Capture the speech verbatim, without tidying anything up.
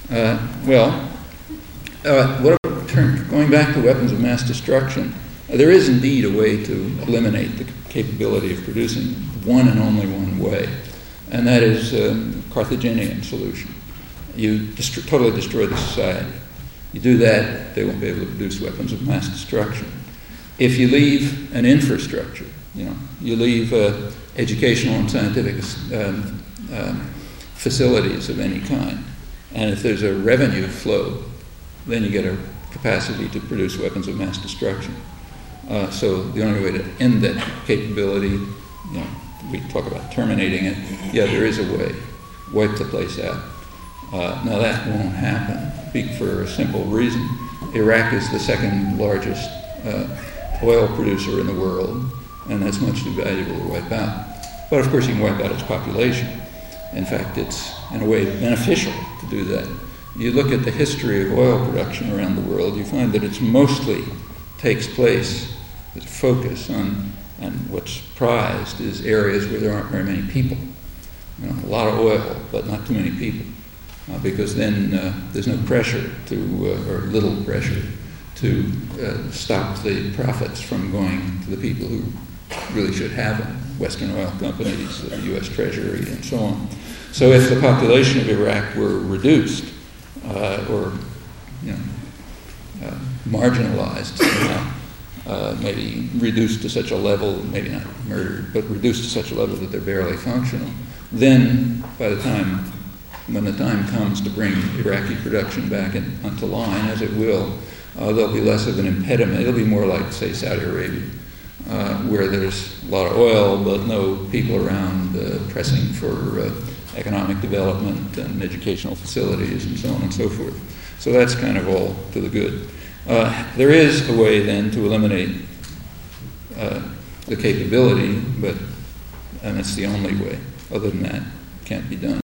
Uh, well, uh, what, turn, going back to weapons of mass destruction, uh, there is indeed a way to eliminate the capability of producing one and only one way, and that is a Carthaginian solution. You dest- totally destroy the society. You do that, they won't be able to produce weapons of mass destruction. If you leave an infrastructure, you know, you leave uh, educational and scientific um, um, facilities of any kind, and if there's a revenue flow, then you get a capacity to produce weapons of mass destruction. Uh, so the only way to end that capability, you know, we talk about terminating it. Yeah, there is a way. Wipe the place out. Uh, now that won't happen for a simple reason. Iraq is the second largest uh, oil producer in the world, and that's much too valuable to wipe out. But of course you can wipe out its population. In fact, it's in a way beneficial to do that. You look at the history of oil production around the world, you find that it's mostly takes place, the focus on, and what's prized is areas where there aren't very many people. You know, a lot of oil, but not too many people. Uh, because then uh, there's no pressure to, uh, or little pressure, to uh, stop the profits from going to the people who really should have them, Western oil companies, the U S Treasury, and so on. So if the population of Iraq were reduced, uh, or you know, uh, marginalized somehow, uh, maybe reduced to such a level, maybe not murdered, but reduced to such a level that they're barely functional, then by the time when the time comes to bring Iraqi production back in, onto line, as it will, uh, there'll be less of an impediment. It'll be more like, say, Saudi Arabia, uh, where there's a lot of oil but no people around uh, pressing for uh, economic development and educational facilities and so on and so forth. So that's kind of all to the good. Uh, there is a way then to eliminate uh, the capability, but and it's the only way. Other than that, it can't be done.